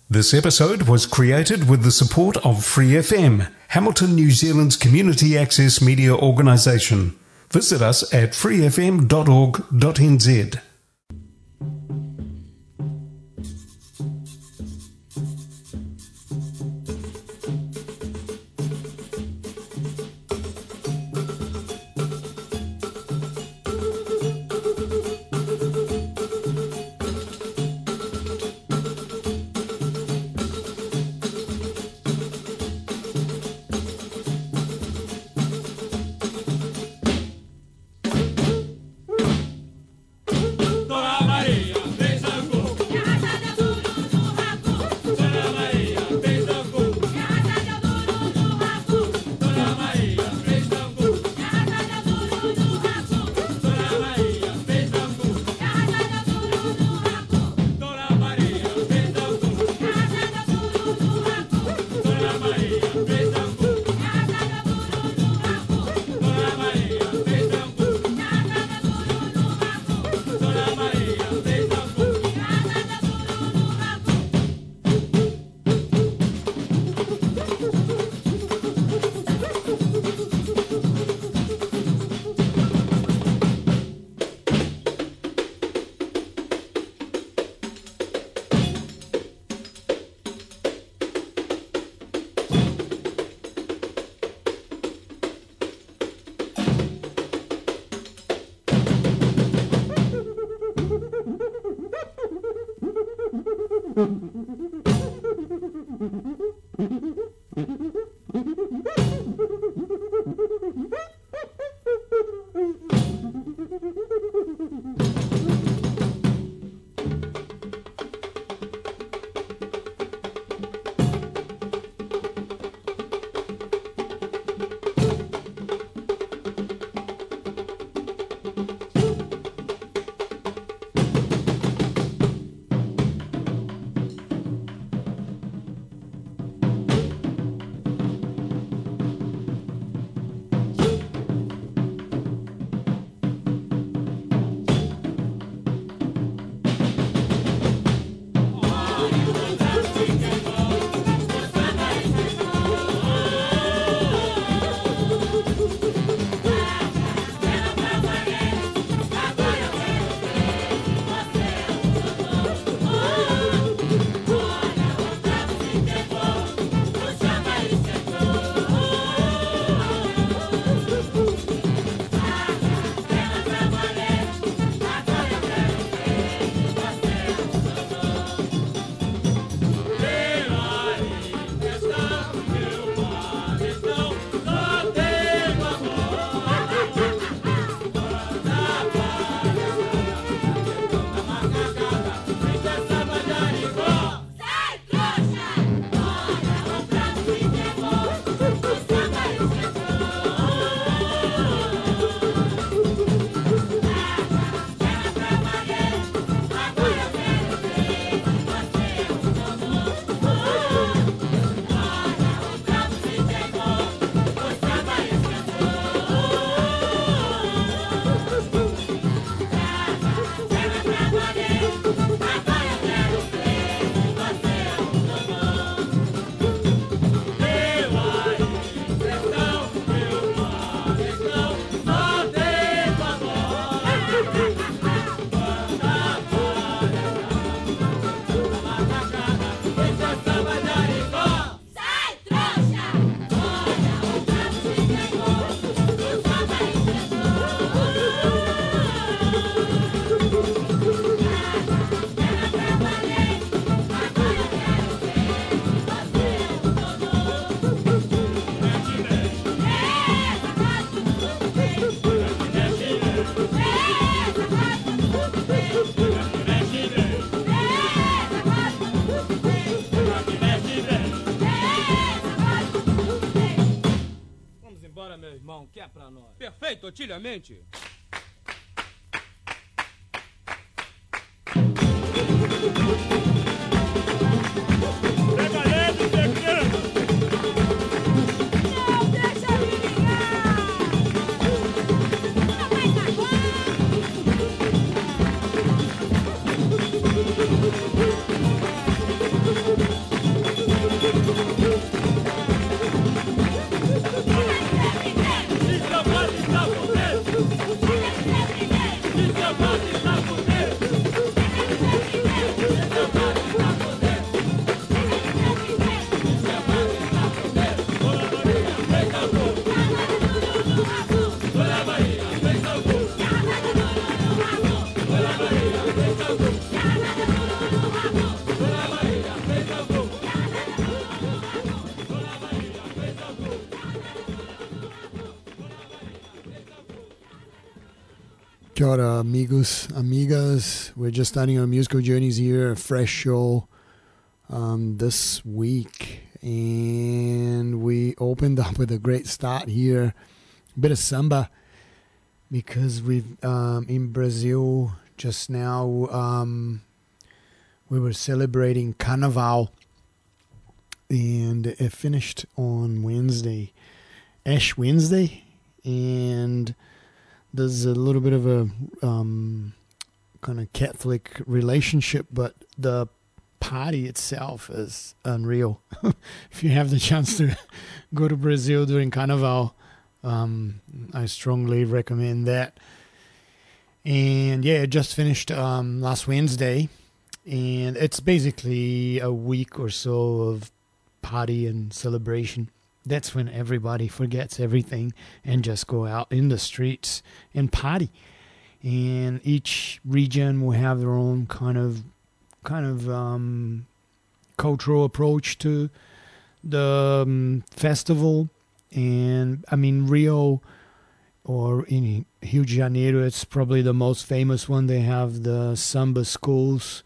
This episode was created with the support of Free FM, Hamilton, New Zealand's community access media organisation. Visit us at freefm.org.nz. Que é pra nós. Perfeito, otilhamente. Kia ora, amigos, amigas. We're just starting our musical journeys here, a fresh show this week. And we opened up with a great start here, a bit of samba, because we've in Brazil just now we were celebrating Carnaval, and it finished on Wednesday, Ash Wednesday, and there's a little bit of a kind of Catholic relationship, but the party itself is unreal. If you have the chance to go to Brazil during Carnival, I strongly recommend that. And yeah, it just finished last Wednesday, and it's basically a week or so of party and celebration. That's when everybody forgets everything and just go out in the streets and party. And each region will have their own kind of cultural approach to the festival. And I mean, Rio or in Rio de Janeiro, it's probably the most famous one. They have the Samba Schools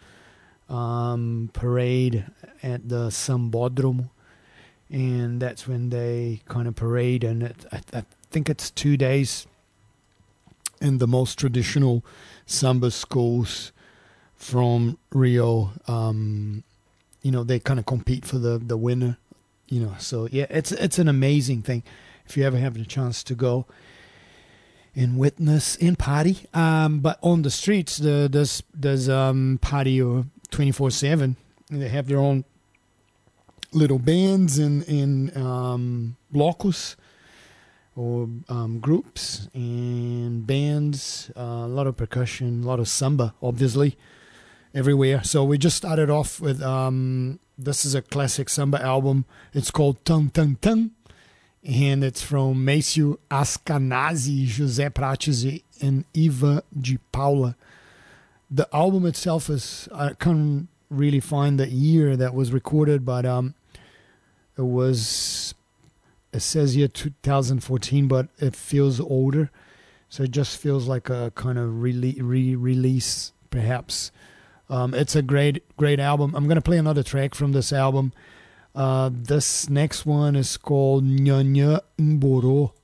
parade at the Sambódromo. And that's when they kind of parade, and I think it's 2 days. And the most traditional samba schools from Rio, they kind of compete for the winner, So yeah, it's an amazing thing if you ever have the chance to go and witness and party. But on the streets, there's party 24/7. They have their own little bands in blocos or groups and bands, a lot of percussion, a lot of samba, obviously, everywhere. So we just started off with, this is a classic samba album. It's called Tum Tum Tum, and it's from Maceo Ascanazzi, José Prates, and Iva de Paula. The album itself is, I can't really find the year that was recorded, but it says here 2014, but it feels older. So it just feels like a kind of re-release, perhaps. It's a great album. I'm going to play another track from this album. This next one is called Nhanya Mboro.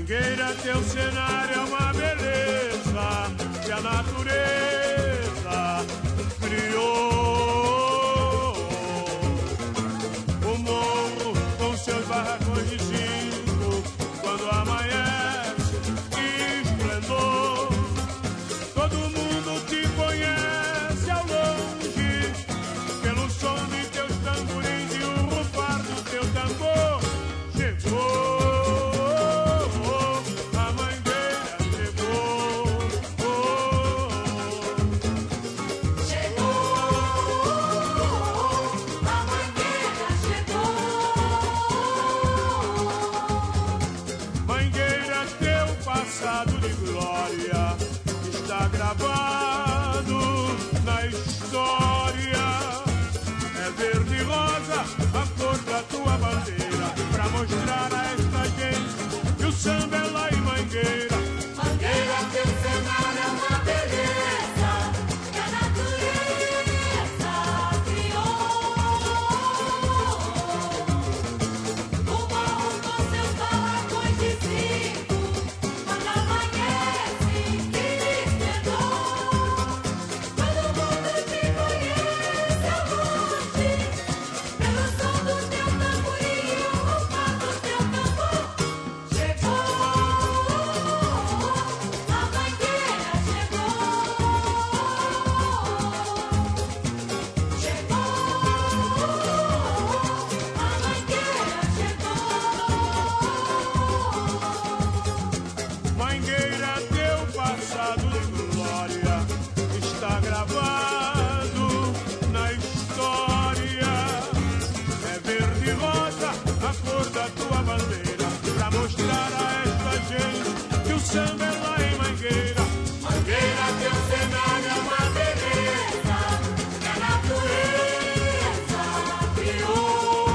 Mangueira, teu cenário é uma beleza que a natureza criou. O morro com seus barracões de zinco, quando amanhece, que esplendor. Todo mundo te conhece ao longe, pelo som de teus tamborins e o rufar do teu tambor. Chegou. Gravado na história, é verde e rosa a cor da tua bandeira, pra mostrar a esta gente que o samba é lá em Mangueira. Mangueira, teu cenário é uma beleza que a natureza criou. O morro com seus barracões de zinco, quando amanhece, que esplendor. Todo mundo te conhece ao longe, pelo som do teu tamborim e o rufar do teu tambor. Chegou, a Mangueira chegou. Chegou, a Mangueira chegou. Mangueira, teu passado de glória está gravado na história. É verde e rosa a cor da tua bandeira, pra mostrar a esta gente que o samba é lá em Mangueira. Mangueira, teu cenário é uma beleza que a natureza criou.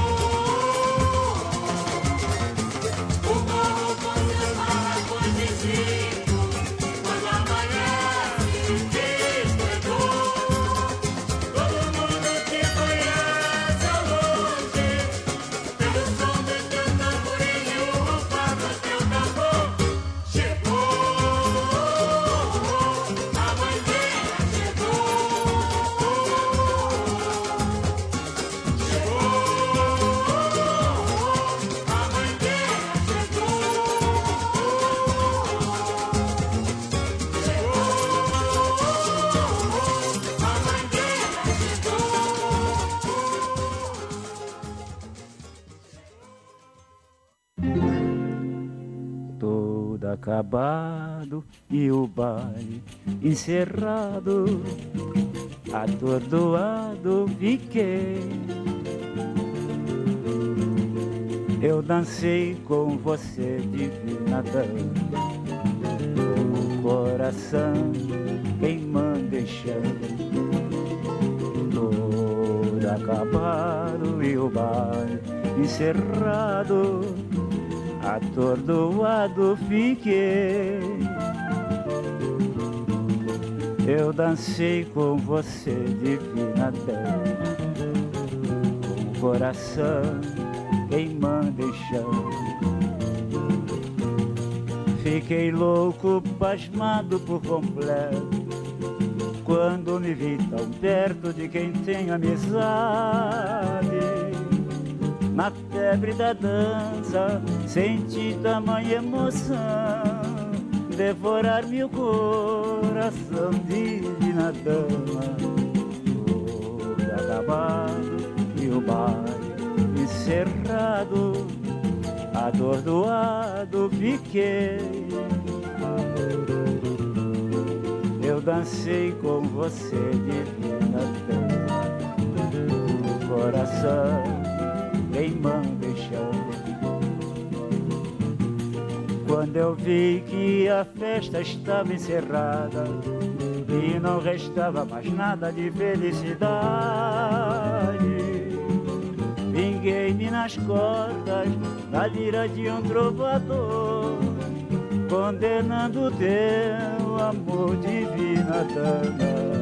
O morro com seus barracões de zinco, quando amanhece, que esplendor. Todo mundo te conhece ao longe, Pelo som do teu tamborim e o rufar do teu tambor. Chegou, a Mangueira chegou. Chegou, a Mangueira chegou. Chegou, a Mangueira chegou. Todo acabado e o baile encerrado, atordoado fiquei. Eu dancei com você, divina dama, com o coração queimando em chama. Todo acabado e o baile encerrado, atordoado fiquei. Eu dancei com você, divina dama, com o coração queimando em chama. Fiquei louco, pasmado por completo, quando me vi tão perto de quem tem amizade. Na febre da dança, senti tamanha emoção, devorar-me o coração, divina dama. Todo acabado e o baile encerrado, atordoado fiquei. Eu dancei com você, divina dama, o coração queimando em chama. Quando eu vi que a festa estava encerrada e não restava mais nada de felicidade, vinguei-me nas cordas da lira de um trovador, condenando teu amor, divina dama.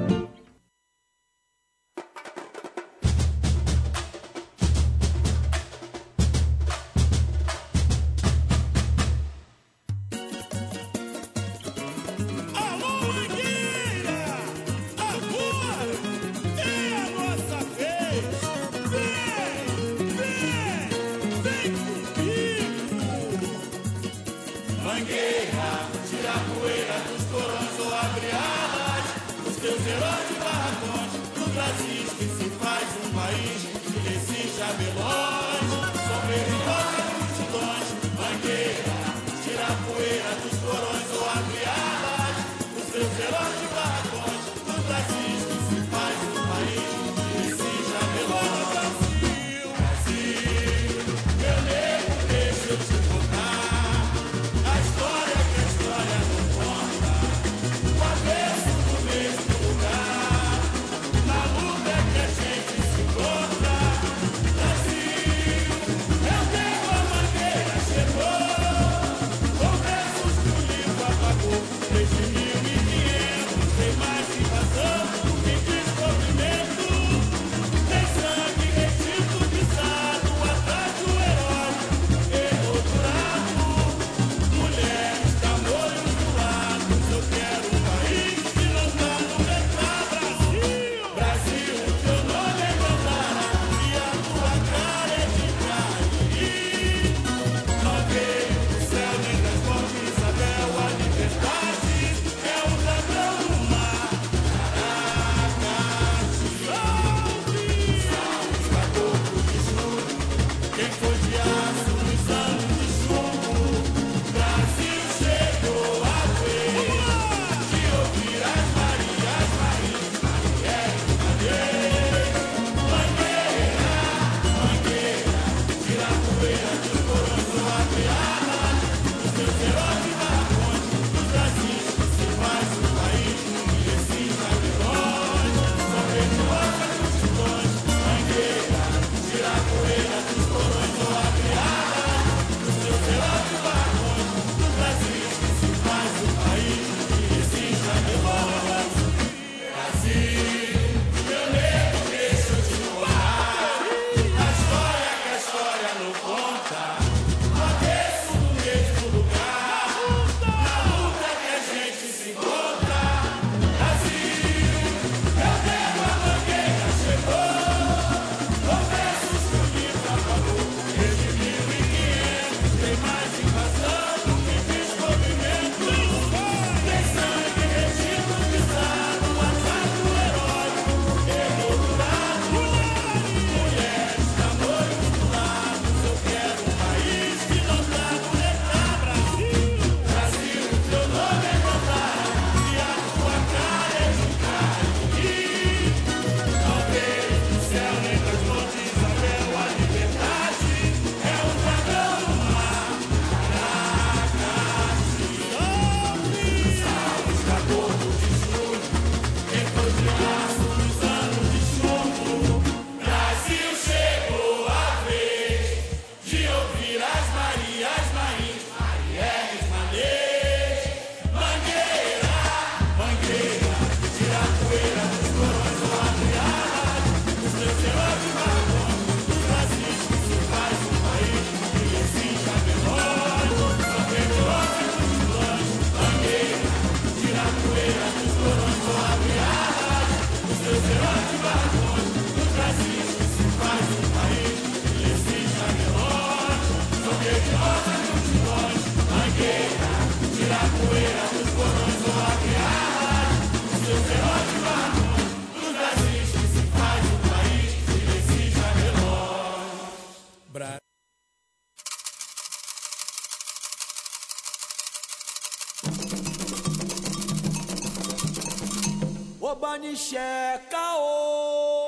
Ô Banicheca, ô!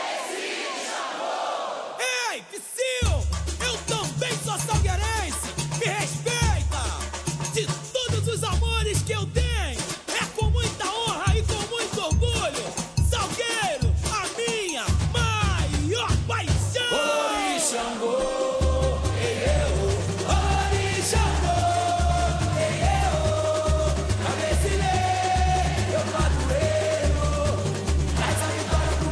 Ei, Psyu! Eu também sou salgueirense! Me respeita! De todos os amores que eu tenho, é com muita honra e com muito orgulho, Salgueiro, a minha maior paixão! Orixangô! Vitória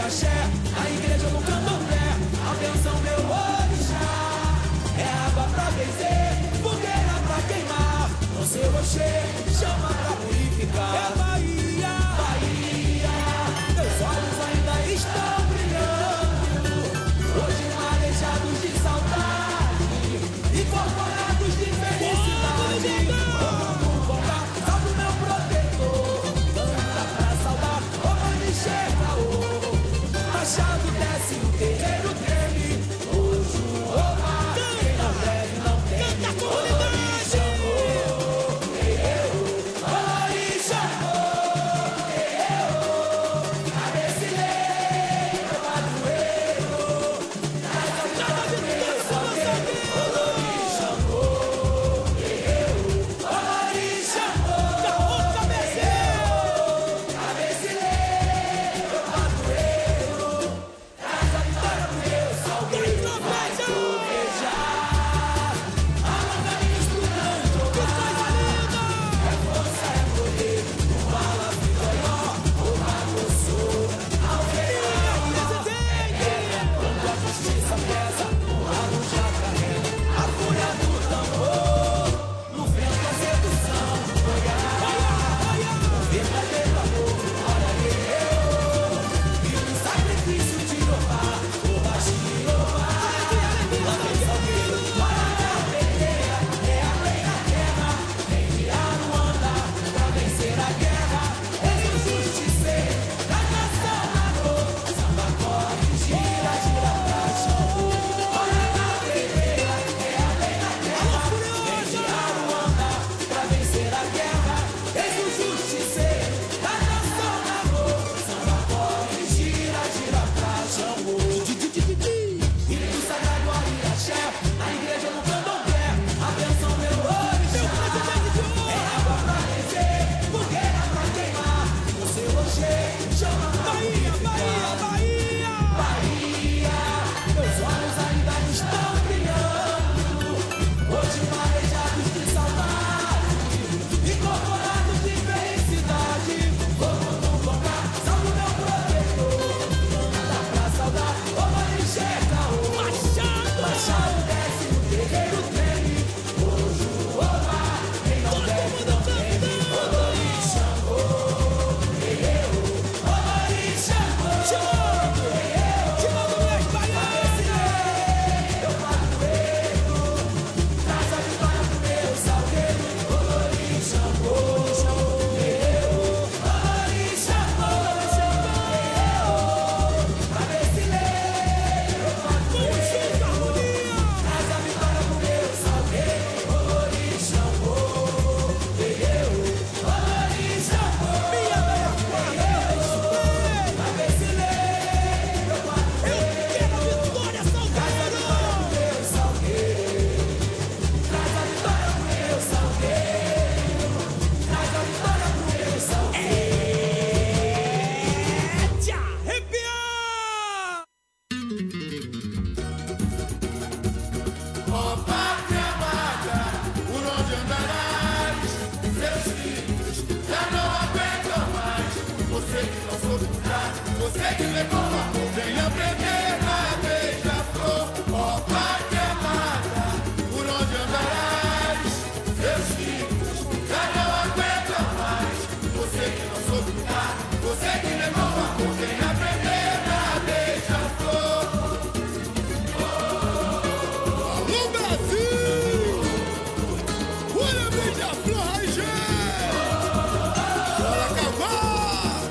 axé, na igreja no candomblé. Atenção, meu orixá, é água pra benzer, fogueira pra queimar. No seu rocher, chama pra purificar. É Bahia, Bahia, teus olhos ainda estão brilhando, hoje marejados de saudade, incorporados de felicidade. Vamos voltar, salve o meu protetor, canta pra saudar, ô Manixé Caô. Machado desce, o terreiro treme, hoje o Omar, quem não deve não teme. Orixá, Orixá, cadê esse lei, meu padroeiro? Traz a vida do meu salgueiro. Orixá, Orixá, Caô cabeceiro, cadê esse lei, meu padroeiro? Traz a vitória do meu salgueiro. Vai tropejar, abre caminhos pro grande Omar. É força, é poder, o bala vitória, o mago sou. Alqueirão, quando a justiça pesa, o ralo já carrega a fúria do tambor. No vento a sedução, o verdadeiro amor, olha guerreiro, e no sacrifício de Jeová, o baixinho lá vem salgueiro, olha a peneira, é a lei na terra, enviar no andar pra vencer a guerra. Esse o justiceiro da nação narrou, samba corre, gira, gira pra chão. Olha a peneira, é a lei na terra, enviar no andar pra vencer a guerra. Esse o justiceiro da nação narrou, samba corre, gira, gira pra chão. Hino sagrado ali axé, na igreja no candomblé. Atenção, meu orixá, é água pra benzer, fogueira pra queimar. No seu rocher, chama pra purificar. Bahia, meus olhos ainda estão brilhando, hoje marejados de saudade, incorporados de felicidade. Vamos voltar, salve o meu protetor, canta pra saudar, ô Manixé Caô. Machado desce, o terreiro treme, hoje o Omar, quem não deve não teme. Orixá, guerreiro, Orixá, esse lei, meu padroeiro, traz a vitória pro meu salgueiro. Orixá, guerreiro, Orixá, cadê esse lei, meu padroeiro? Traz a vitória pro meu salgueiro. Orixá, guerreiro, Orixá, cadê esse lei, meu padroeiro? Traz a vitória pro meu salgueiro. Traz a vitória pro meu salgueiro. Traz a vitória pro meu salgueiro. Te arrepiar! Ó pátria amada, por onde andarás? Seus filhos já não aguentam mais. Você que não soube lutar, você que levou amor, vem aprender na beija-flor. Ó pátria amada, por onde andarás? Seus filhos já não aguentam mais. Você que não soube lutar, você que levou amor, vem aprender na beija-flor. Alô, Brasil! Olha a beija-flor, Raijé! Bora acabar!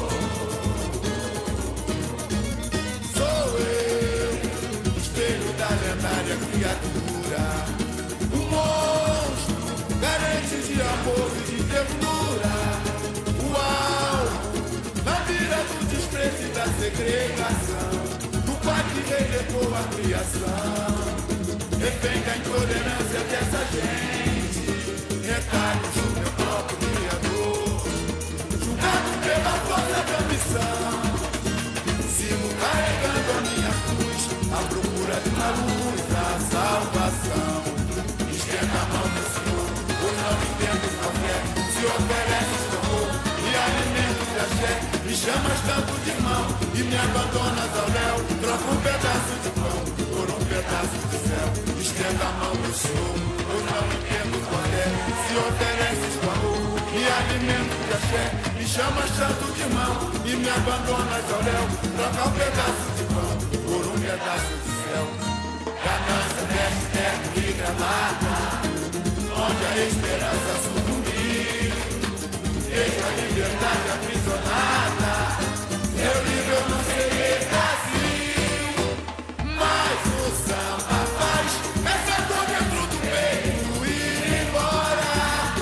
Sou eu, espelho da lendária criatura, o monstro, carente de amor e de ternura. Uau, na mira do desprezo e da segregação, do pai que relegou a criação. Refém da intolerância dessa gente, retalhos do meu próprio criador, julgado pela força da ambição. Sigo carregando a minha cruz, à procura de uma luz da salvação. Estenda a mão, meu Senhor, pois não entendo qual é. Se ofereces amor e alimento de axé, me chamas tanto de irmão. e me abandonas ao léu. Troca um pedaço de pão por um pedaço de céu. Estenda a mão no chão, eu não entendo qual é. Se ofereces com amor, me alimento de axé. Me chamas tanto de mão e me abandonas ao léu. Troca um pedaço de pão por um pedaço de céu. Ganância, veste, terra e gramada, onde a esperança sucumbir. Deixa a liberdade aprisionada. Eu livre, eu não serei Brasil. Mas o samba faz essa dor dentro do peito ir embora.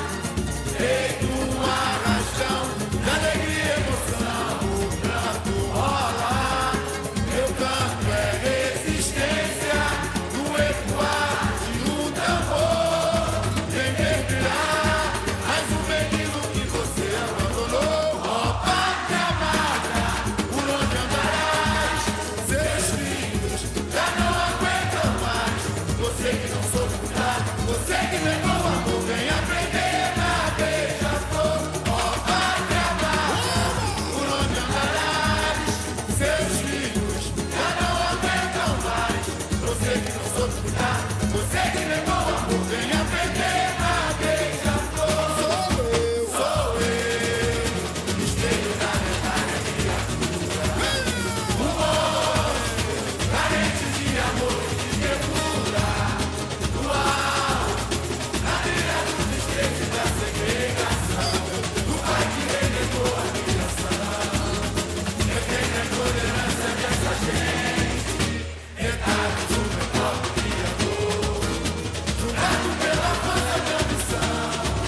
Feito um arrastão de alegria e emoção, o canto rola. Meu canto é resistência no ecoar de um tambor. Vem mergulhar mais um menino que você abandonou. Ó pátria amada, por onde andarás? Seus filhos já não aguentam mais. Você que não soube cuidar, você que negou o amor, vem aprender na beija-flor. Ó pátria amada, por onde andarás? Seus filhos já não aguentam mais. Você que não soube cuidar, você que negou o amor, vem aprender na beija-flor. Sou eu, espelho da lendária criatura. Um monstro, carente de amor e de ternura. Uau, na trilha do desprezo e da segregação. Do pai que renegou a criação. Defende a tolerância dessa gente. Retrato do meu próprio criador. Julgado pela força de ambição.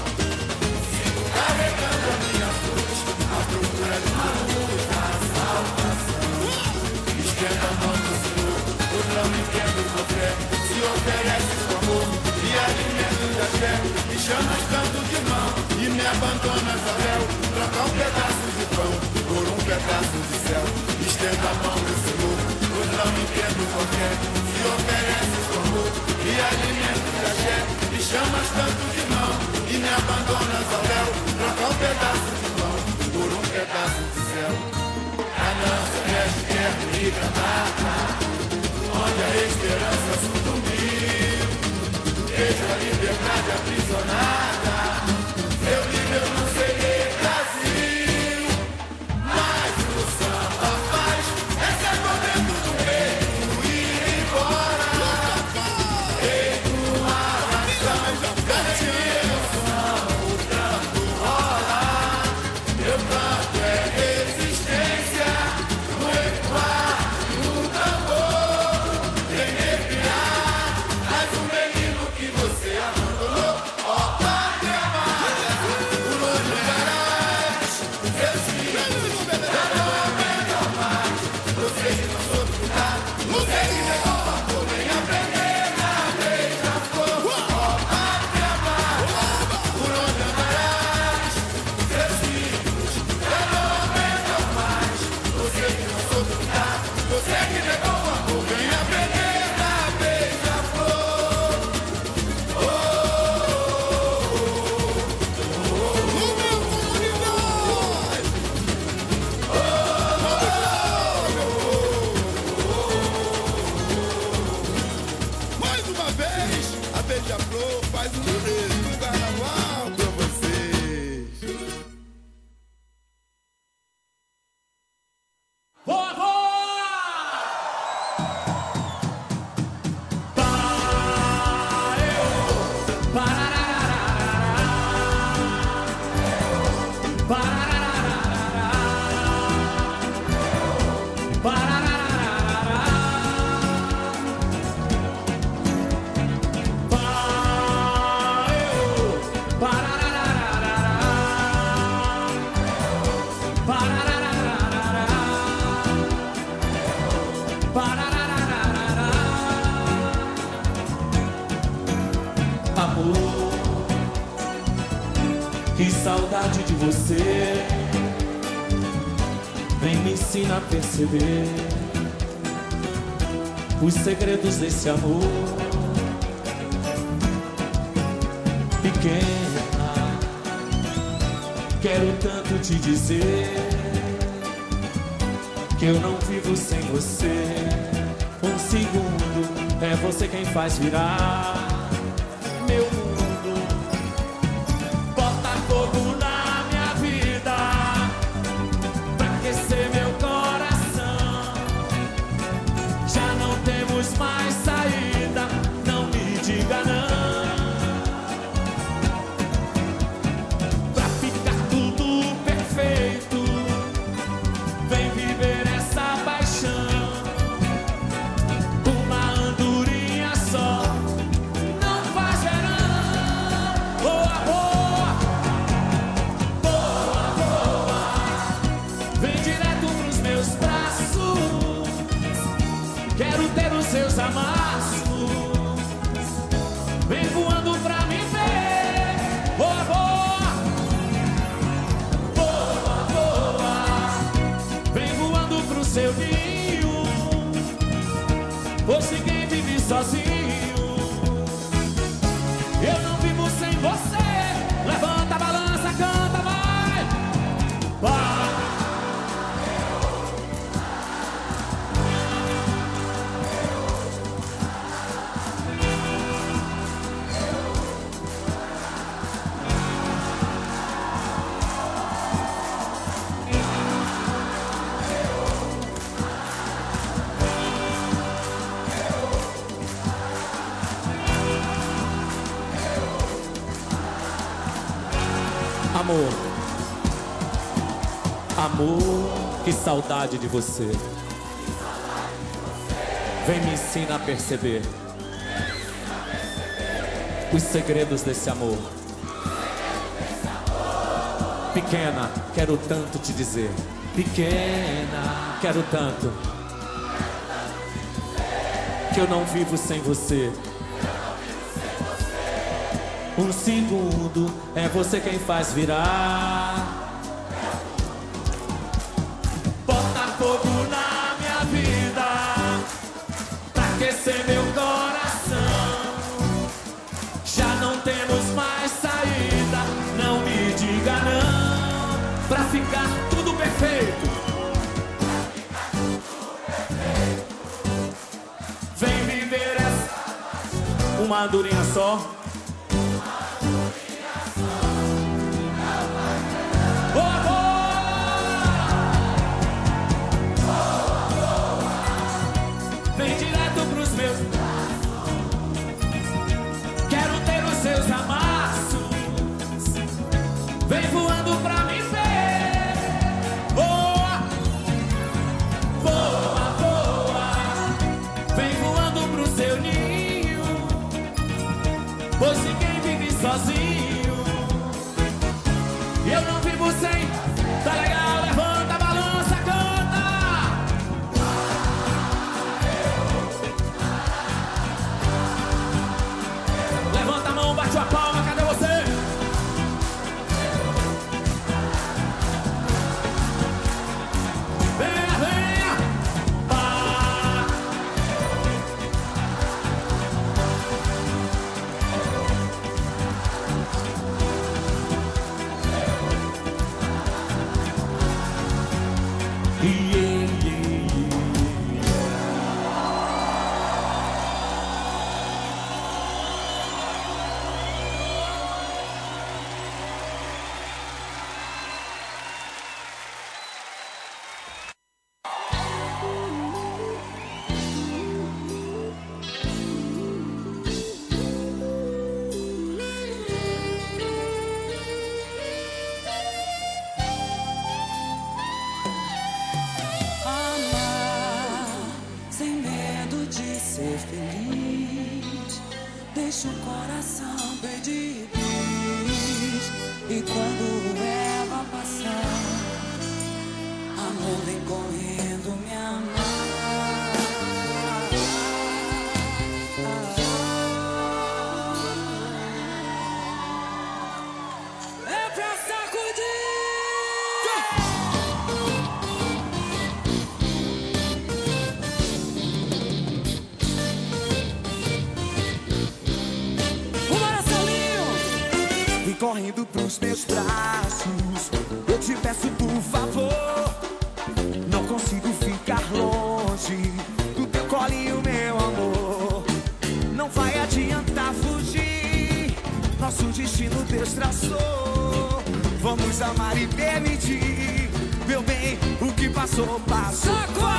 Sigo carregando a minha cruz, à procura de uma luz da salvação. Estenda a mão do Senhor, eu não entendo você. Se ofereces com amor e alimento da fé. Me chamas tanto de mão e me abandonas ao léu. Troca um pedaço de pão por um pedaço de céu. Estenda a mão do Senhor, eu não entendo qualquer. Se ofereces com amor e alimento da fé. Me chamas tanto de mão e me abandonas ao léu. Troca um pedaço de pão por um pedaço de céu. Ganância, veste, terra e granada, onde a esperança sucumbiu. Vejo a liberdade aprisionada. Eu livre, eu não serei Brasil. Mas o samba faz essa dor dentro do peito ir embora. Feito uma arrastão, garante emoção, o canto rola. Meu canto é resistência no ecoar de um tambor. Vem mergulhar mais um menino que você abandonou. Ó pátria amada, por onde andarás? Seus filhos já não aguentam mais. Você que não soube cuidar, você que negou o amor, vem aprender na beija-flor. Ó pátria amada, por onde andarás? Seus filhos já não aguentam mais. Você que não soube cuidar, você que negou o amor, vem aprender na beija-flor. Mais uma vez, a Beija-Flor faz um lindo carnaval pra vocês. Amor, que saudade de você. Vem me ensina a perceber os segredos desse amor. Pequena, quero tanto te dizer que eu não vivo sem você. Um segundo é você quem faz virar meu mundo. Bota fogo na minha vida pra aquecer meu coração. Já não temos mais saída, não me diga não. Pra ficar tudo perfeito, vem viver essa paixão. Uma andorinha só não faz verão. Boa, boa, boa, boa. Vem direto pros meus braços. Quero ter os seus amassos. Vem voando pra me ver. Boa, boa, boa, boa. Vem voando pro seu ninho. Pois ninguém vive sozinho. Eu não vivo sem você. Levanta a balança, canta, vai. Vai. Amor, amor, que saudade de você. Vem me ensina a perceber os segredos desse amor. Pequena, quero tanto te dizer. Pequena, quero tanto que eu não vivo sem você. Um segundo é você quem faz virar. Bota fogo na minha vida pra aquecer meu coração. Já não temos mais saída, não me diga não. Pra ficar tudo perfeito, vem viver essa uma andorinha só. Vem direto pros meus braços. Quero ter os seus amassos. Vem voando pra me ver. Boa, boa, boa. Vem voando pro seu ninho. Pois ninguém vive sozinho. E eu não vivo sem. Tá legal, levanta a balança, canta. Levanta a mão, bate a palma, cadê você? Venha, venha. Ah. ser feliz. Deixa o coração pedir bis. E quando ela passar, amor vem correndo me amar. É pra sacudir. Vem correndo pros meus braços, eu te peço por favor. Não consigo ficar nosso destino Deus traçou. Vamos amar e permitir, meu bem, o que passou, passou.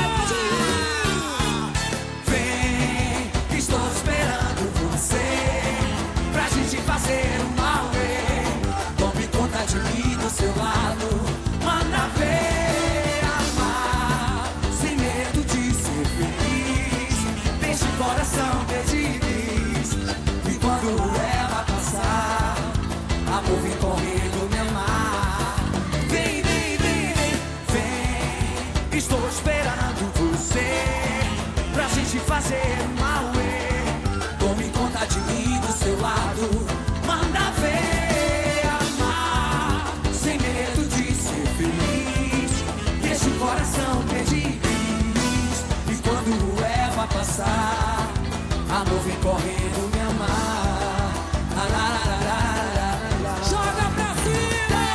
Vem, estou esperando você, pra gente fazer uma way. Tome conta de mim do seu lado, manda ver, amar, sem medo de ser feliz. Deixa o coração feliz, e quando ela passar, amor vem correndo me amar. Vem, vem, vem, vem, vem, estou esperando você, pra gente fazer uma way. Tome conta de mim do seu lado, manda ver, amar, sem medo de ser feliz. Deixa o coração feliz, e quando ela passar, amor vem correndo me amar. La, la, la, la, la, la. Joga pra cima!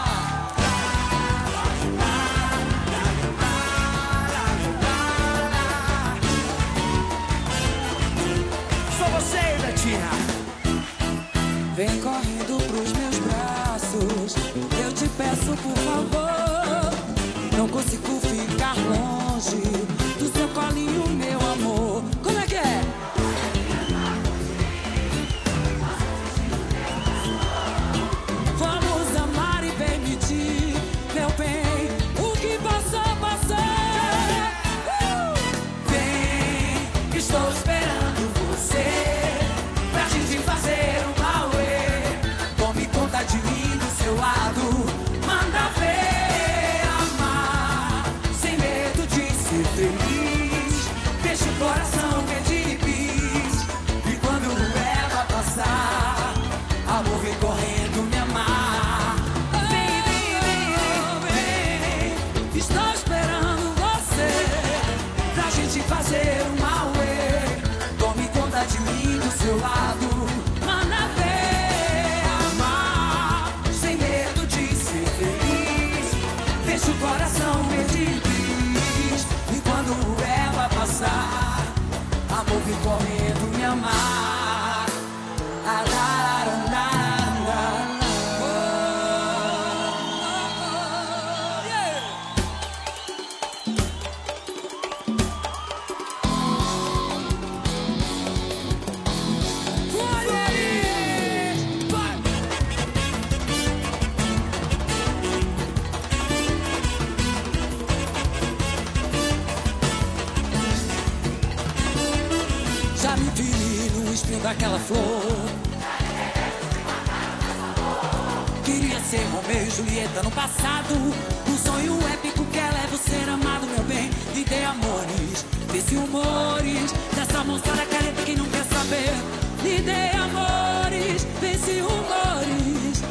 Só você, Betinha. Vem correndo pros meus braços, eu te peço por favor. Não consigo ficar longe do seu colinho, meu amor. Como é que é? Vamos amar e permitir, meu bem, o que passou, passou. Vem, estou esperando você, pra gente fazer uma way. Tome conta de mim do seu lado, manda ver, amar, sem medo de ser feliz. Deixa o coração feliz, e quando ela passar, amor vem correndo me amar. Vem, vem, vem, vem, Estou esperando você, pra gente fazer uma way. Tome conta de mim do seu lado, manda ver, amar, sem medo de ser feliz. Deixa o coração feliz, e quando ela passar, amor vem correndo me amar. Ah, lá, lá, lá, lá, lá. já me vi no espinho daquela flor. Queria ser Romeu e Julieta no passado, um sonho épico que eleva o ser amado, meu bem. Me dê amores, desse humores, dessa moçada careta que não quer saber. Me dê amores, desse humores.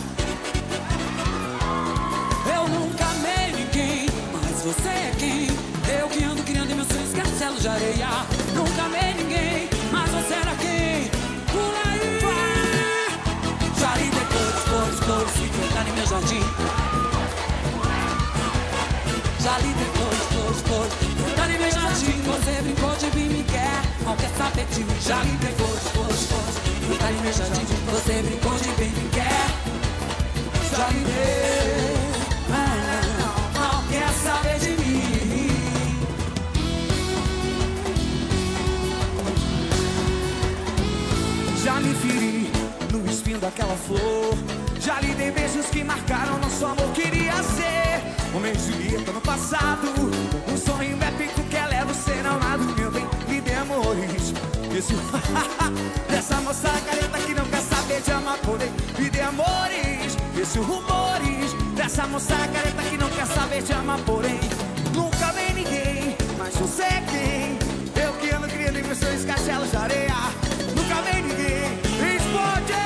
Eu nunca amei ninguém, mas você é quem? Eu que ando criando em meus sonhos castelos de areia. Nunca amei ninguém, mas você era quem? Pula aí! Já lhe dei cores, cores, cores, que plantar em meu jardim. Já lhe dei cores, cores, cores, plantar em meu jardim. Você brincou de mim, me quer, não quer saber de mim. Já lhe dei cores, cores, cores, plantar em meu jardim. Você brincou de mim, me quer. Já lhe dei, não quer saber de mim. Já me feri no espinho daquela flor. Já lhe dei beijos que marcaram nosso amor. Queria ser Romeu e Julieta no passado, um sonho épico que eleva o ser amado, meu bem. Me dê amores, esse dessa moça careta que não quer saber de amar, porém. Me dê amores, esse rumores dessa moça careta que não quer saber de amar, porém. Nunca amei ninguém, mas você é quem? Eu que ando criando em meus sonhos castelos de areia. Nunca amei ninguém, responde!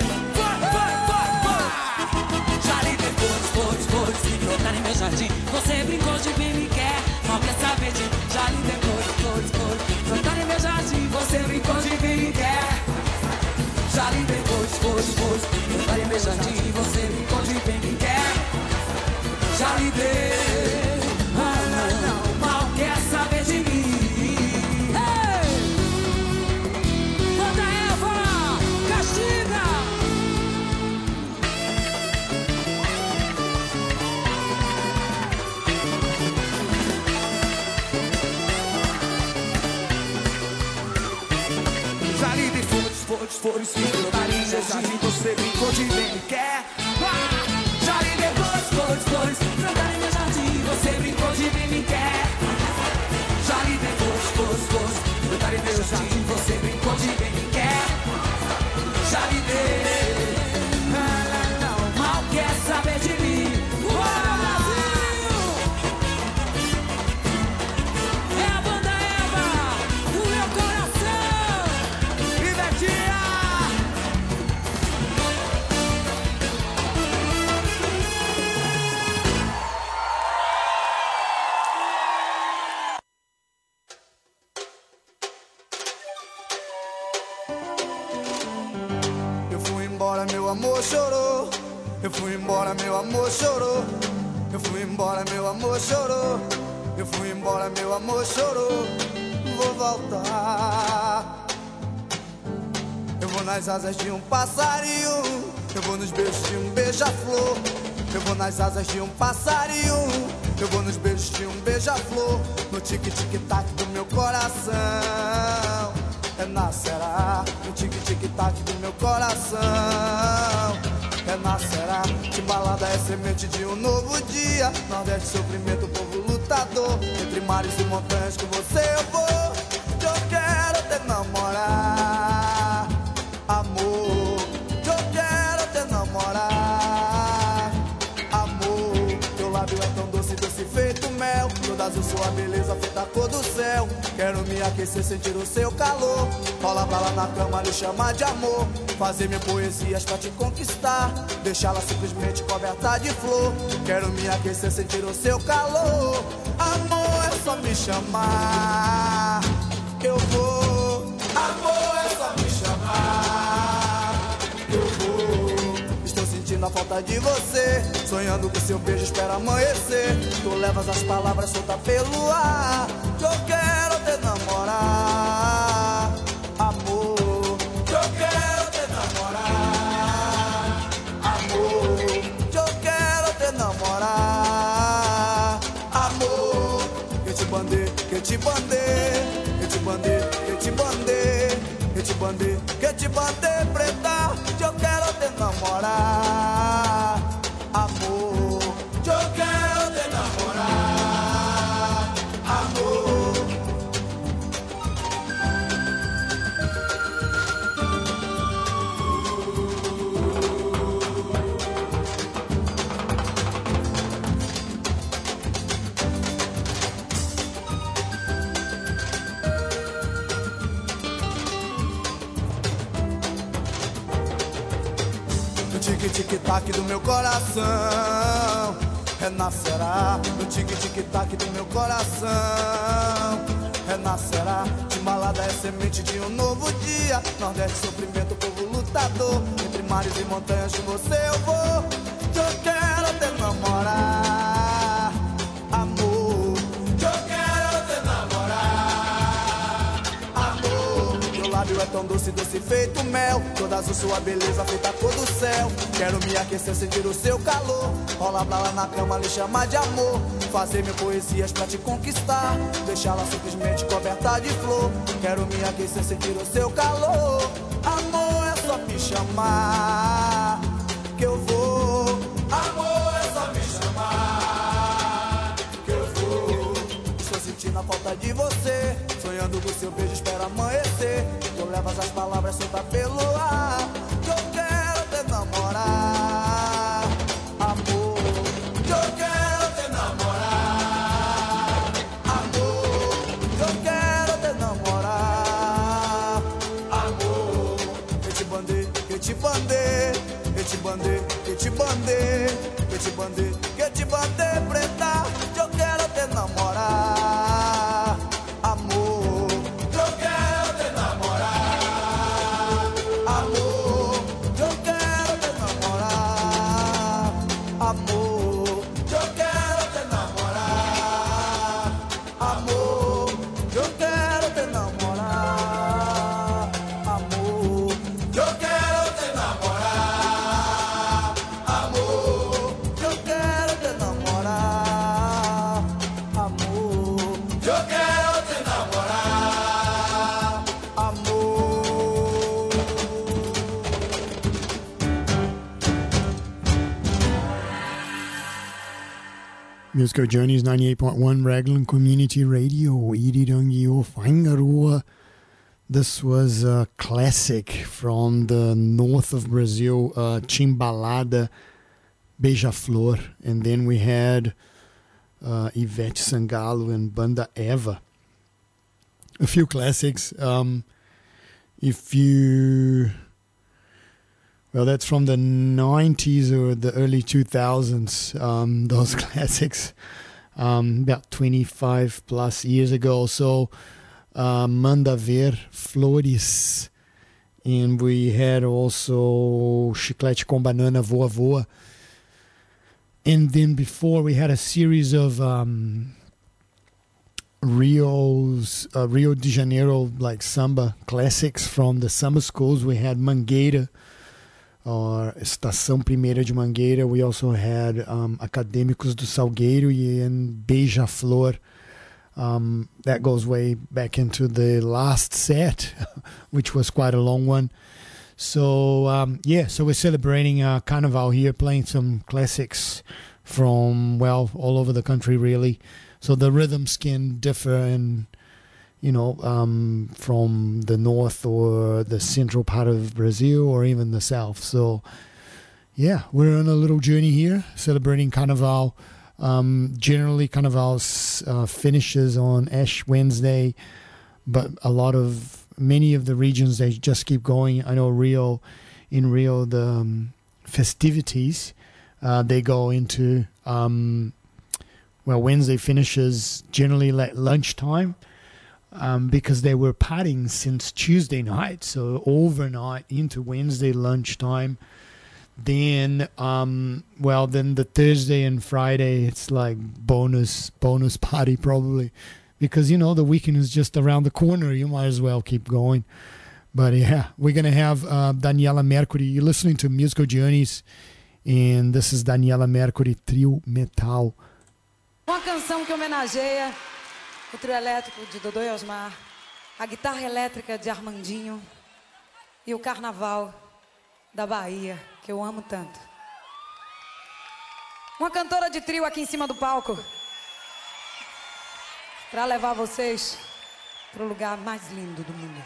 Já lhe dei cores, cores, cores, que brotaram em meu jardim. Você brincou de quem me quer, não quer saber de mim. Já lhe dei cores, cores, cores, brotaram em meu jardim. Você brincou de quem me quer. Já lhe dei cores, cores, cores, brotaram em meu jardim. Você brincou de quem me quer. Já lhe dei, Não, mal quer saber de mim. flores que brotaram em seu jardim. Você brincou de bem me quer. Já lhe dei flores brotaram em meu jardim. Você brincou de bem me quer. Já lhe dei flores brotaram em meu jardim. Você brincou de bem me quer. Já lhe dei. Não, mal quer saber de mim. Meu amor chorou, eu fui embora, meu amor chorou. Eu fui embora, meu amor chorou. Eu fui embora, meu amor chorou. Vou voltar. Eu vou nas asas de um passarinho. Eu vou nos beijos de um beija-flor. Eu vou nas asas de um passarinho. Eu vou nos beijos de um beija-flor. No tic-tic-tac do meu coração. Renascerá no tic-tic-tac do meu coração. Renascerá, Timbalada é semente de um novo dia. Nordeste, sofrimento, povo lutador. Entre mares e montanhas com você eu vou. Eu quero te namorar, amor. Eu quero te namorar, amor. Teu lábio é tão doce, doce feito mel. Toda azul, sua beleza feita a cor do céu. Quero me aquecer, sentir o seu calor. Rola pra lá na cama, lhe chamar de amor. Fazer minhas poesias pra te conquistar. Deixá-la simplesmente coberta de flor. Quero me aquecer, sentir o seu calor. Amor, é só me chamar que eu vou. Amor, é só me chamar que eu vou. Estou sentindo a falta de você. Sonhando com seu beijo, espero amanhecer. Tu levas as palavras soltas pelo ar. Eu quero te namorar, amor. Eu quero te namorar, amor. Eu quero te namorar, amor. Que te bandei, que te bandei, que te bandei, que te bandei, que te bandei, que te bandei, preta. Eu quero te namorar, amor. Eu quero te namorar, amor. No tic-tic-tac do meu coração renascerá. No tic-tic-tac do meu coração renascerá. Timbalada é semente de um novo dia. Nordeste, sofrimento, povo lutador. Entre mares e montanhas com você eu vou. Eu quero te namorar, amor. Eu quero te namorar, amor. Teu lábio é tão doce, doce feito mel. Toda azul, sua beleza feita a cor do céu. Quero me aquecer, sentir o seu calor. Rola pra lá na cama, lhe chamar de amor. Fazer mil poesias pra te conquistar. Deixá-la simplesmente coberta de flor. Quero me aquecer, sentir o seu calor. Amor, é só me chamar que eu vou. Amor, é só me chamar que eu vou. Estou sentindo a falta de você. Sonhando com seu beijo, espero amanhecer. Tu levas as palavras soltas pelo ar. Eu quero te namorar, amor. Eu quero te namorar, amor. Eu quero te namorar, amor. Que te bandei, que te bandei, que te bandei, que te bandei, que te bandei, que te bandei, preta. Eu quero te namorar, amor. Eu quero te namorar, amor. Eu quero te namorar, amor. Eu quero te namorar, amor. Eu quero te namorar, amor. Eu quero te namorar, amor. Eu quero Musical Journeys 98.1 Raglan Community Radio, Irirangi o Whaingaroa. This was a classic from the north of Brazil, Chimbalada, Beija-Flor. And then we had Ivete Sangalo and Banda Eva. A few classics. Well, that's from the 90s or the early 2000s, those classics, about 25 plus years ago. So, Manda Ver, Flores, and we had also Chiclete com Banana, Voa Voa. And then before we had a series of Rio de Janeiro, like samba classics from the samba schools. We had Mangueira, or Estação Primeira de Mangueira. We also had Acadêmicos do Salgueiro and Beija-Flor. That goes way back into the last set, which was quite a long one. So, so we're celebrating Carnival here, playing some classics from, well, all over the country, really. So the rhythms can differ in, from the north or the central part of Brazil or even the south. So, yeah, we're on a little journey here, celebrating Carnival. Generally, Carnival finishes on Ash Wednesday, but many of the regions, they just keep going. I know in Rio, the festivities, they go into, Wednesday finishes generally at lunchtime. Because they were partying since Tuesday night, so overnight into Wednesday lunchtime. Then, then the Thursday and Friday, it's like bonus party probably, because the weekend is just around the corner. You might as well keep going. But yeah, we're gonna have Daniela Mercury. You're listening to Musical Journeys, and this is Daniela Mercury, Trio Metal. Uma canção que homenageia o trio elétrico de Dodô e Osmar, a guitarra elétrica de Armandinho e o carnaval da Bahia, que eu amo tanto. Uma cantora de trio aqui em cima do palco, para levar vocês para o lugar mais lindo do mundo.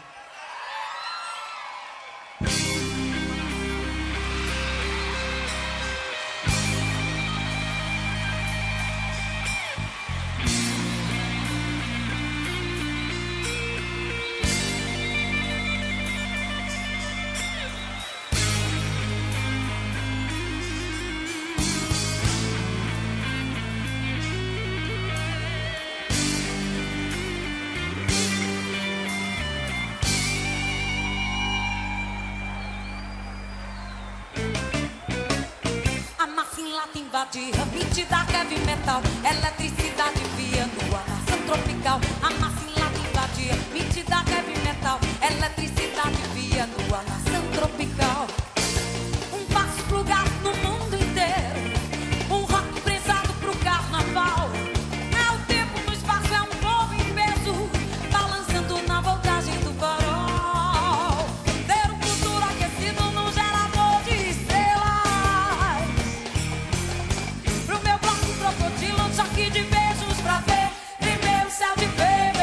Nitida heavy metal, eletricidade via nua nação tropical. A massa em lata invadia. Nitida heavy metal, eletricidade via nua nação tropical. Passo pro gato no mundo inteiro. Rock prezado pro carnaval. É o tempo no espaço, é povo em peso, balançando na voltagem do farol. Ter futuro aquecido num gerador de estrelas. Pro meu bloco crocodilo, um choque de beijos pra ver. Primeiro céu de feira.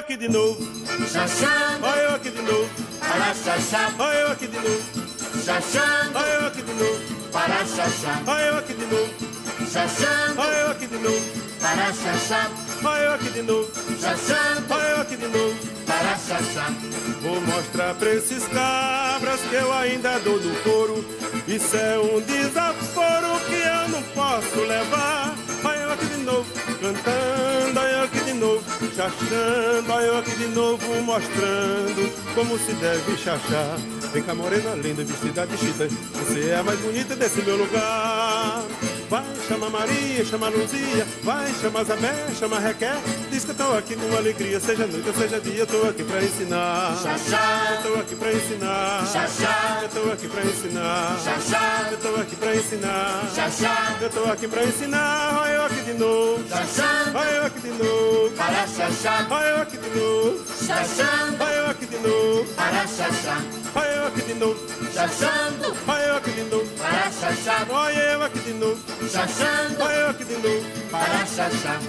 aqui de novo, Chachando, olha eu aqui de novo, para chachar, olha eu aqui de novo, chachando, olha eu aqui de novo, para chachar, olha eu aqui de novo, chachando, olha eu aqui de novo, para chachar, olha eu aqui de novo, chachando, olha eu aqui de novo. para chachar. Vou mostrar pra esses cabras que eu ainda dou no couro. Isso é um desaforo que eu não posso levar. Olha eu aqui de novo, cantando, olha eu aqui de novo, chachando, olha eu aqui de novo, mostrando como se deve chachar. Vem cá, morena linda, vestida de chita, você é a mais bonita desse meu lugar. Vai, chama Maria, chama Luzia, vai, chama Zabé, chama Requer. Diz que eu tô aqui com alegria, seja noite ou seja dia, eu tô aqui pra ensinar. Chachá, eu tô aqui pra ensinar. Chachá, eu tô aqui pra ensinar. Chachá, eu tô aqui pra ensinar. Chachá, eu tô aqui pra ensinar. Olha eu aqui de novo, chachando, olha eu aqui de novo, para chachar, olha eu aqui de novo, chachando, olha eu aqui de novo, para chachar, olha eu aqui de novo, chachando, olha eu aqui de novo, para chachar, olha eu aqui de novo, chachando, olha eu aqui de novo. para chachar.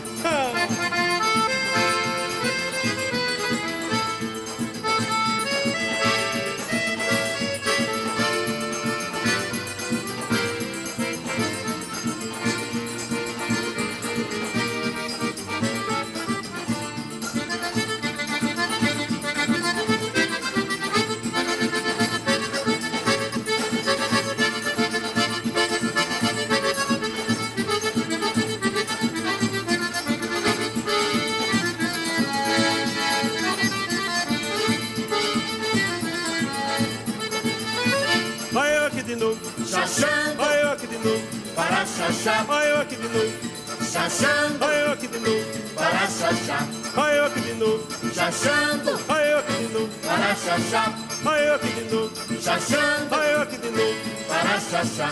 Olha eu aqui de novo, Chachando, olha eu aqui de novo, para chachar, olha eu aqui de novo, chachando, olha eu aqui de novo, para chachar, olha eu aqui de novo, chachando, olha eu aqui de novo, para chachar, olha eu aqui de novo, chachando, olha eu aqui de novo. para chachar.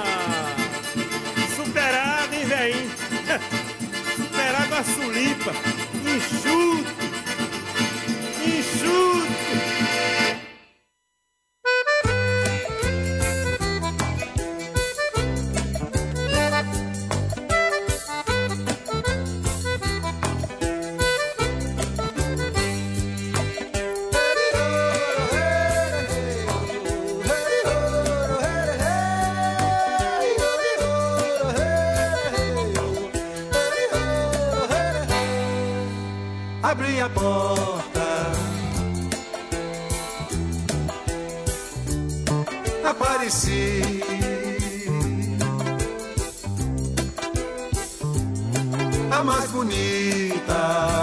Superado, hein, velhinho? Superado a sulipa, enxuto, enxuto. Abri a porta, apareci, a mais bonita,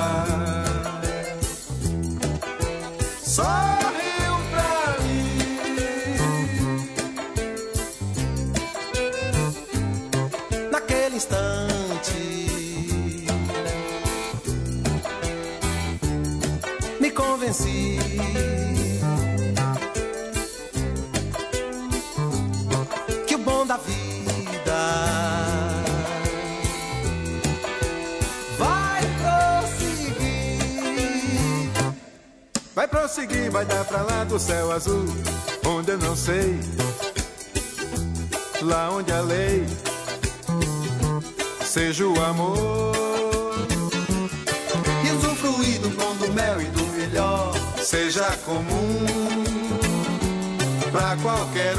sorriu pra mim. Naquele instante me convenci que o bom da vida vai prosseguir, vai dar pra lá do céu azul, onde eu não sei, lá onde a lei seja o amor. E usufruir do pão, do mel e do melhor seja comum pra qualquer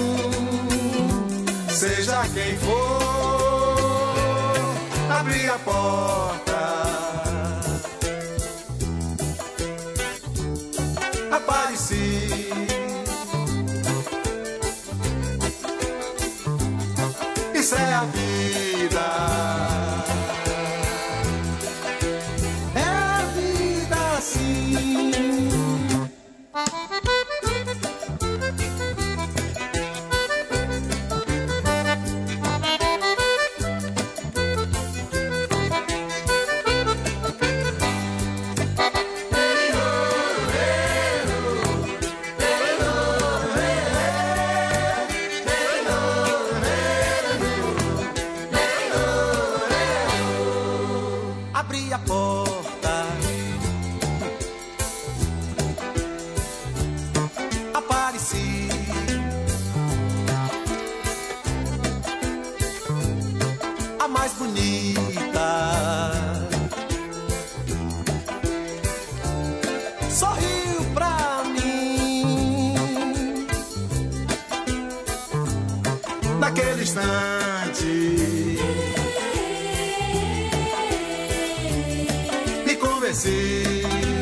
um, seja quem for. Abrir a porta, apareci, isso é a vida. É a vida assim. Abri a porta, instante me convenci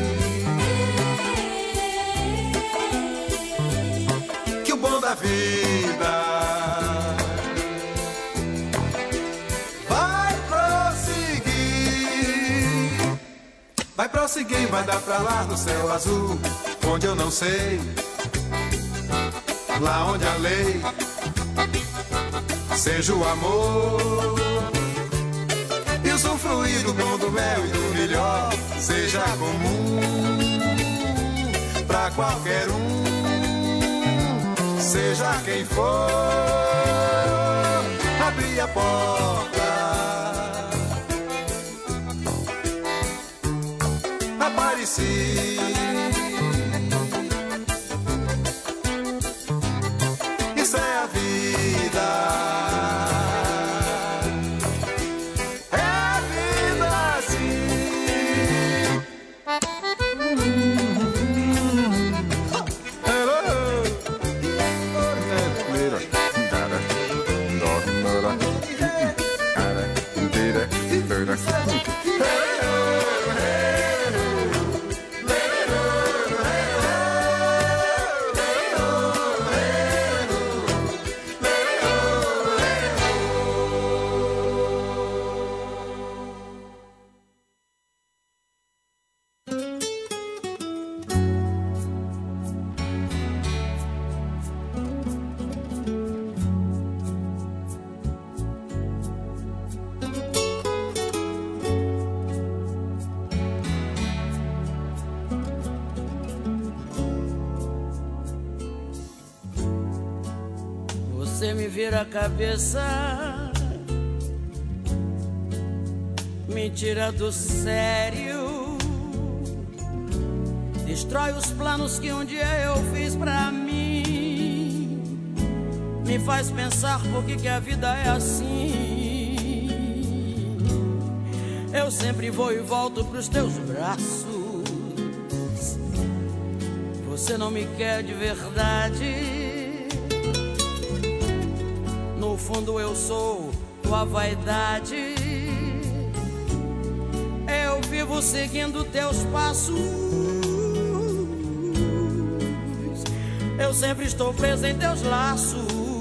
que o bom da vida vai prosseguir, vai dar pra lá no céu azul, onde eu não sei, lá onde a lei seja o amor, e usufruir do bom, do mel e do melhor seja comum pra qualquer um, seja quem for, abrir a porta, apareci. Isso é a vida. É a vida assim. Você me vira a cabeça, me tira do sério, destrói os planos que um dia eu fiz pra mim, me faz pensar por que a vida é assim. Eu sempre vou e volto pros teus braços, você não me quer de verdade. No fundo eu sou tua vaidade, eu vivo seguindo teus passos, eu sempre estou preso em teus laços,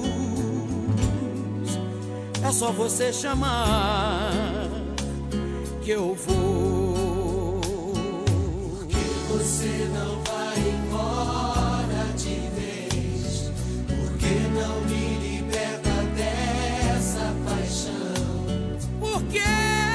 é só você chamar que eu vou. Por que você não vai embora de vez? Por que não me por quê?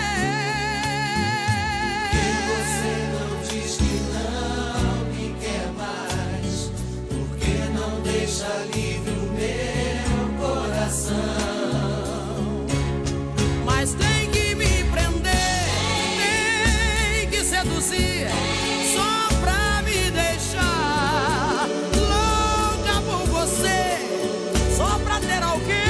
Que você não diz que não me quer mais? Por que não deixa livre o meu coração? Mas tem que me prender, tem que seduzir, só pra me deixar louca por você, só pra ter alguém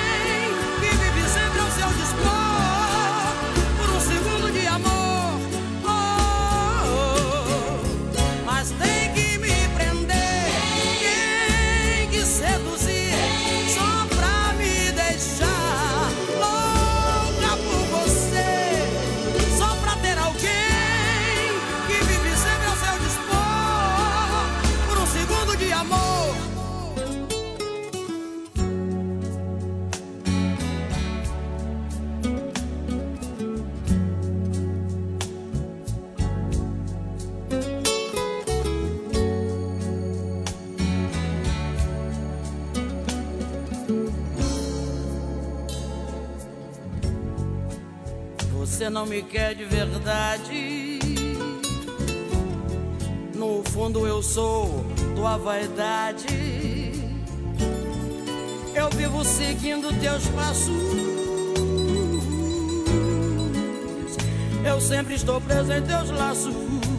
você não me quer de verdade. No fundo eu sou tua vaidade, eu vivo seguindo teus passos, eu sempre estou preso em teus laços,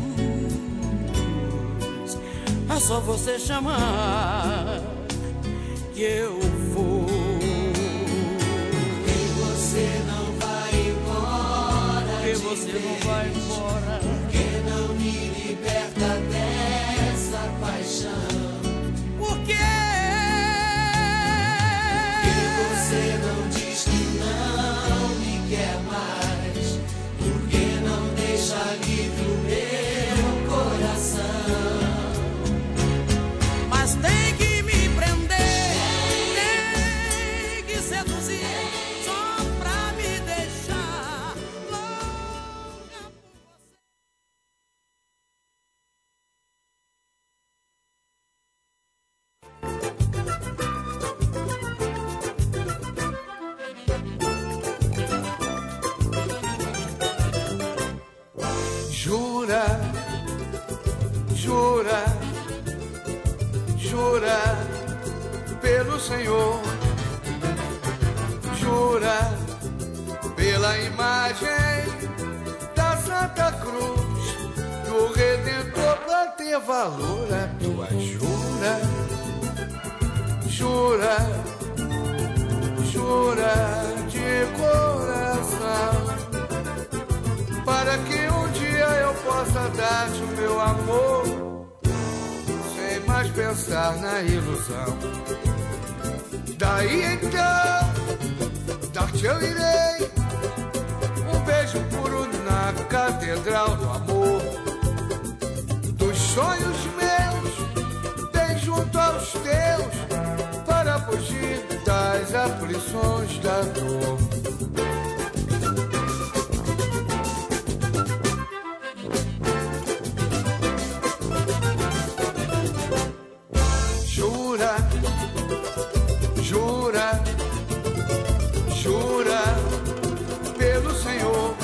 é só você chamar que eu vou. E você não vai embora, que você não vai embora, porque não me liberta dessa paixão. Por quê? Que você não Jura, jura pelo Senhor, jura pela imagem da Santa Cruz, do Redentor, pra ter valor a tua jura, jura, jura de coração, para que um dia eu possa dar-te o meu amor, sem mais pensar na ilusão. Daí então, dar-te eu irei um beijo puro na catedral do amor, dos sonhos meus, bem junto aos teus, para fugir das aflições da dor. Jura, jura, jura pelo Senhor,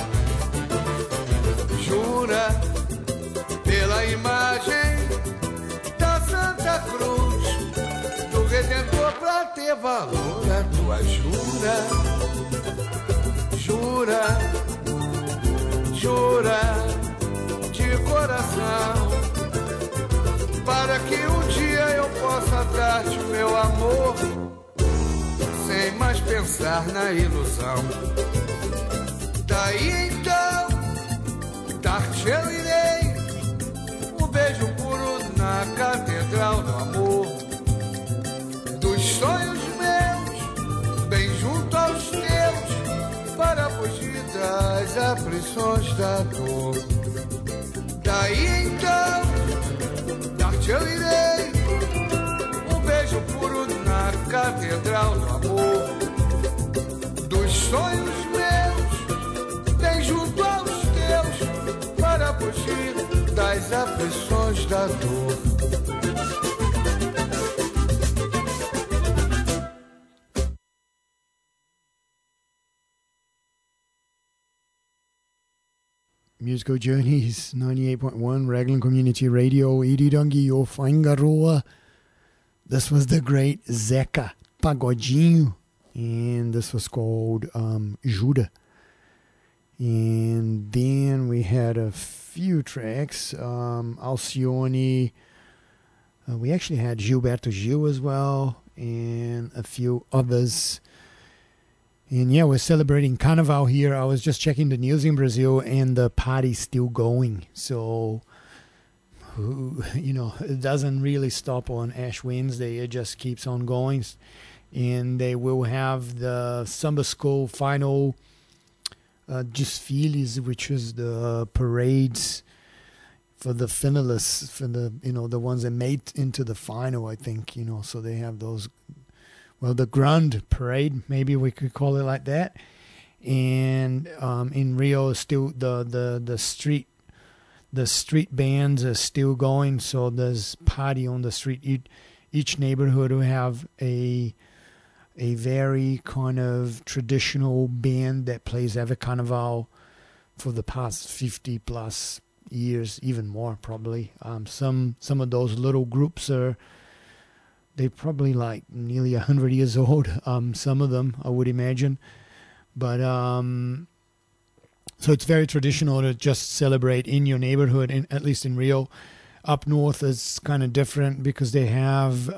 jura pela imagem da Santa Cruz, do Redentor, pra ter valor a tua jura, jura, jura de coração, para que um dia eu possa dar-te o meu amor, sem mais pensar na ilusão. Daí então, dar-te eu irei um beijo puro na catedral do amor, dos sonhos meus, bem junto aos teus, para fugir das aflições da dor. Daí então, dar-te eu irei um beijo puro na catedral do amor, dos sonhos meus, bem junto aos teus, para fugir das aflições da dor. Musical Journeys, 98.1 Raglan Community Radio, Irirangi o Whaingaroa. This was the great Zeca Pagodinho, and this was called Jura. And then we had a few tracks, Alcione, we actually had Gilberto Gil as well, and a few others. And yeah, we're celebrating Carnival here. I was just checking the news in Brazil, and the party's still going. So, you know, it doesn't really stop on Ash Wednesday. It just keeps on going. And they will have the Samba School final desfiles, which is the parades for the finalists, for the, you know, the ones that made into the final, I think, you know. So they have those, well, the Grand Parade, maybe we could call it like that. And in Rio, still the street bands are still going. So there's party on the street. Each neighborhood will have a very kind of traditional band that plays Ave Carnaval for the past 50 plus years, even more probably. Some of those little groups they're probably like nearly 100 years old. Some of them, I would imagine. But so it's very traditional to just celebrate in your neighborhood, at least in Rio. Up north is kind of different because they have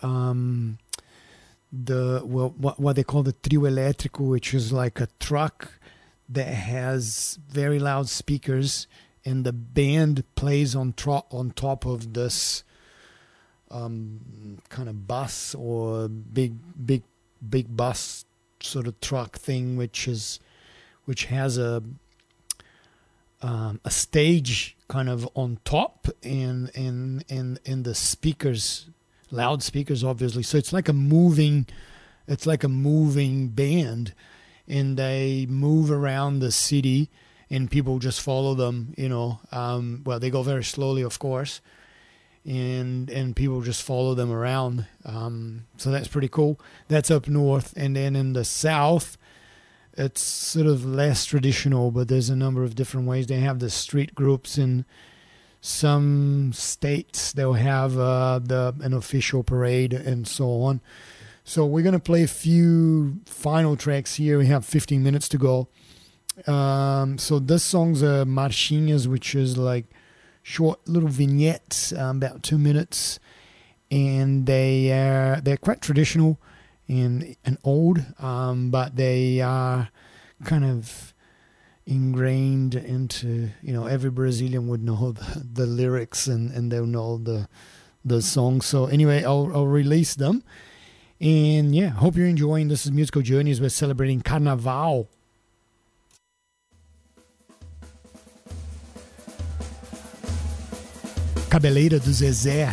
what they call the trio elétrico, which is like a truck that has very loud speakers, and the band plays on top of this kind of bus or big bus sort of truck thing, which has a stage kind of on top and the speakers, loudspeakers, obviously. So it's like a moving band, and they move around the city, and people just follow them. You know, well, they go very slowly, of course. And people just follow them around. So that's pretty cool. That's up north. And then in the south, it's sort of less traditional, but there's a number of different ways. They have the street groups in some states they'll have an official parade and so on. So we're going to play a few final tracks here. We have 15 minutes to go. So this song's Marchinhas, which is like short little vignettes, about 2 minutes. And they're quite traditional and old, but they are kind of ingrained into, every Brazilian would know the lyrics and they'll know the song. So anyway, I'll release them. And yeah, hope you're enjoying. This is Musical Journeys. We're celebrating Carnaval. Cabeleira do Zezé.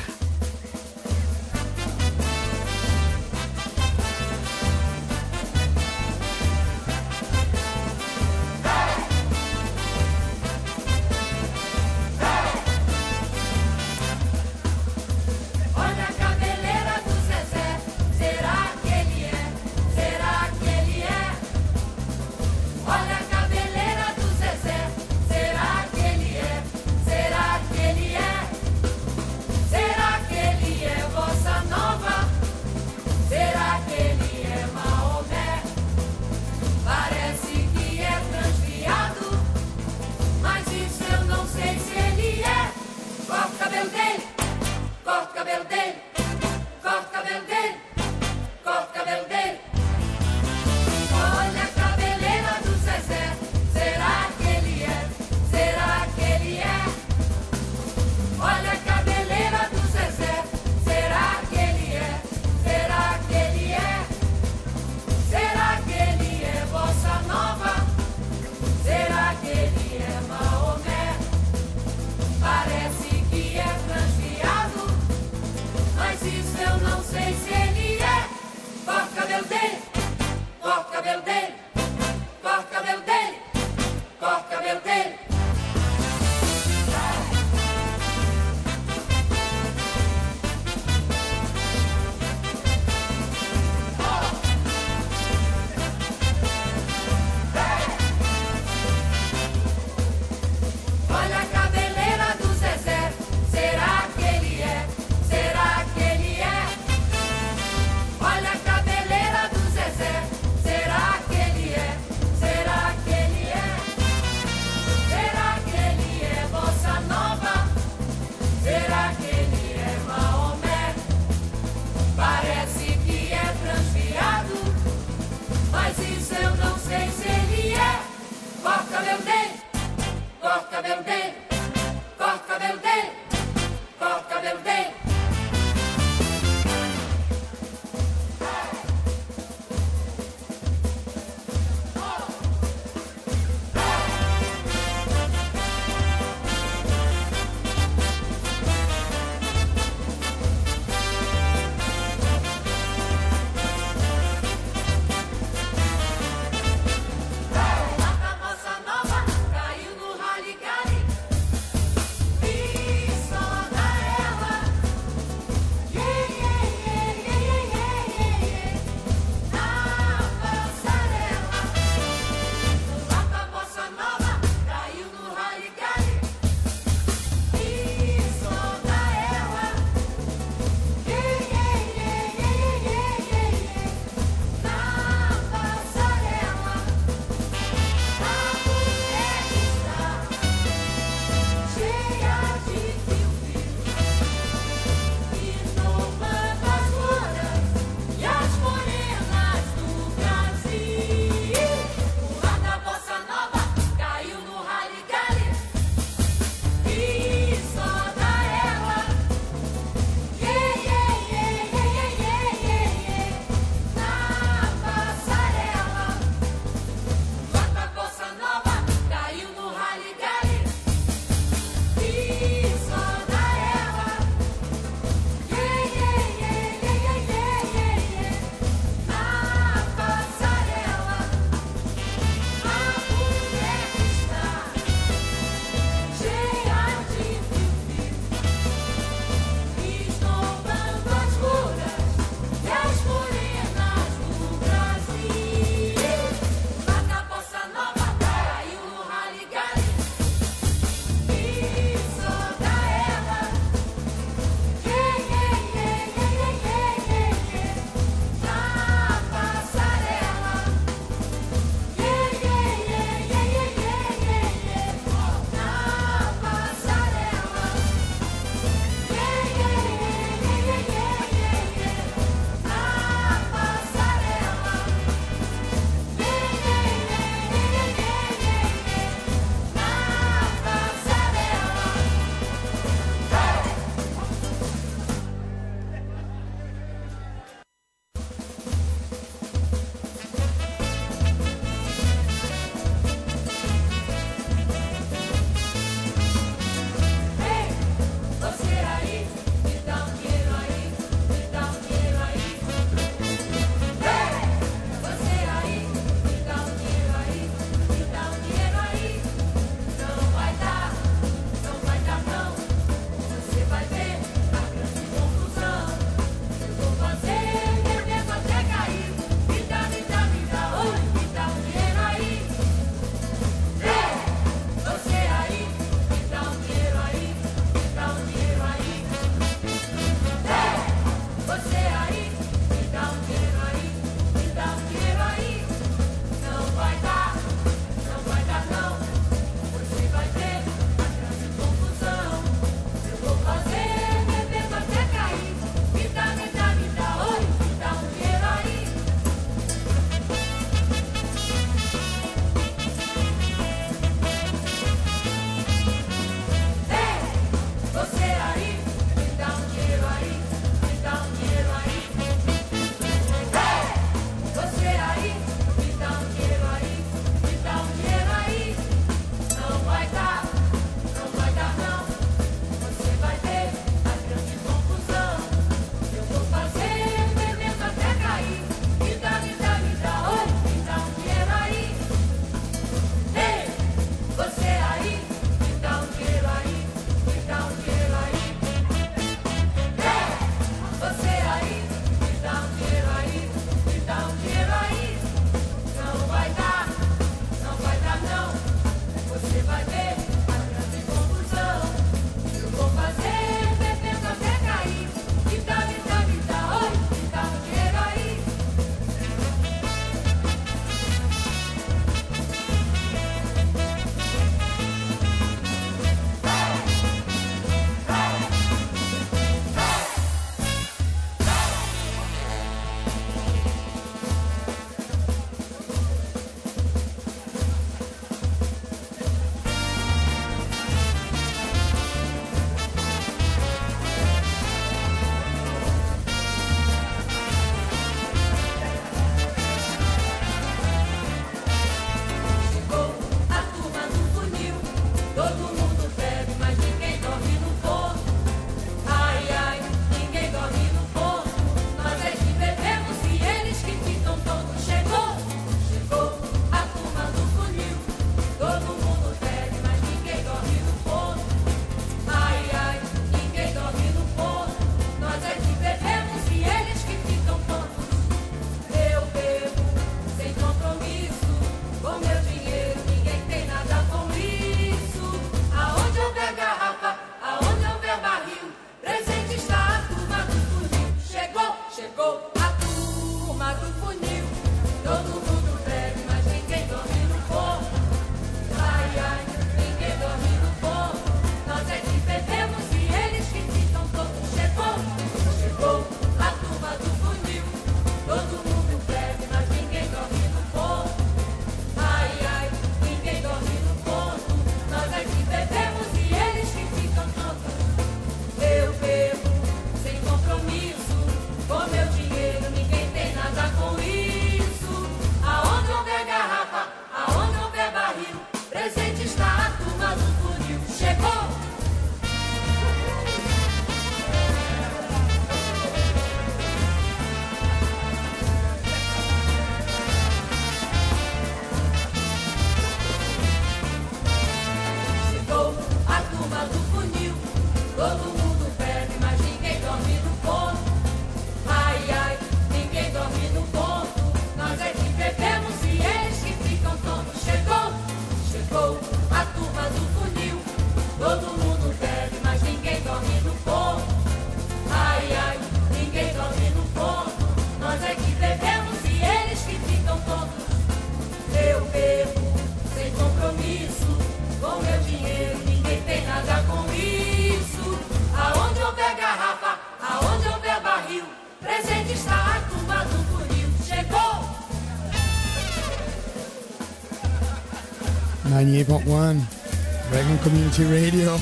98.1 Raglan Community Radio.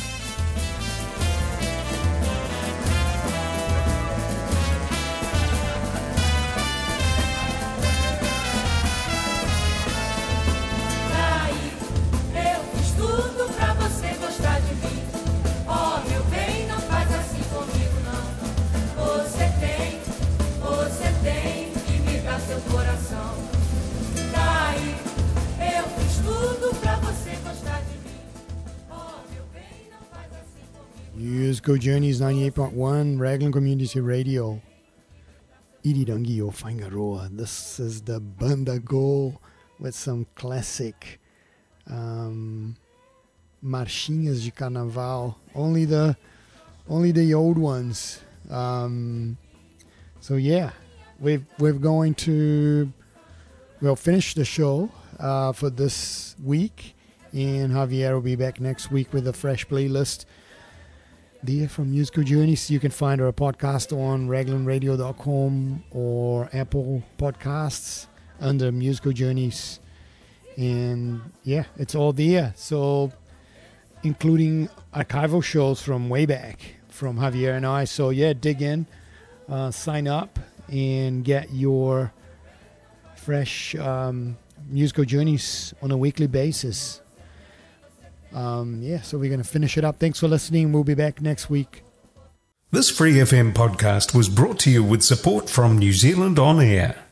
Daí, eu fiz tudo pra você gostar de mim. Oh, meu bem, não faz assim comigo, não. Você tem que me dar seu coração. Daí, eu fiz tudo pra você gostar de mim. Oh, meu bem, não faz assim comigo. Musical Journeys 98.1 Raglan Community Radio. Irirangi o Whaingaroa. This is the Banda Go with some classic marchinhas de carnaval. Only the old ones. So yeah, we're going to finish the show for this week, and Javier will be back next week with a fresh playlist. There from Musical Journeys. You can find our podcast on raglanradio.com or Apple Podcasts under Musical Journeys. And yeah, it's all there. So including archival shows from way back from Javier and I. So yeah, dig in, sign up, and get your fresh Musical Journeys on a weekly basis. So we're going to finish it up. Thanks for listening. We'll be back next week. This Free FM podcast was brought to you with support from New Zealand On Air.